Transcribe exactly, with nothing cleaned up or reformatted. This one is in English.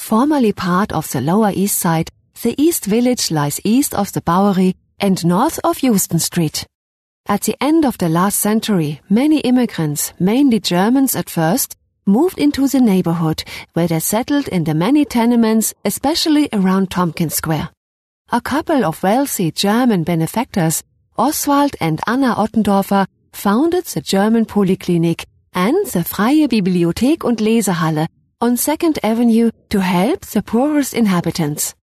Formerly part of the Lower East Side, the East Village lies east of the Bowery and north of Houston Street. At the end of the last century, many immigrants, mainly Germans at first, moved into the neighborhood, where they settled in the many tenements, especially around Tompkins Square. A couple of wealthy German benefactors, Oswald and Anna Ottendorfer, founded the German Polyclinic and the Freie Bibliothek und Lesehalle on Second Avenue to help the poorest inhabitants.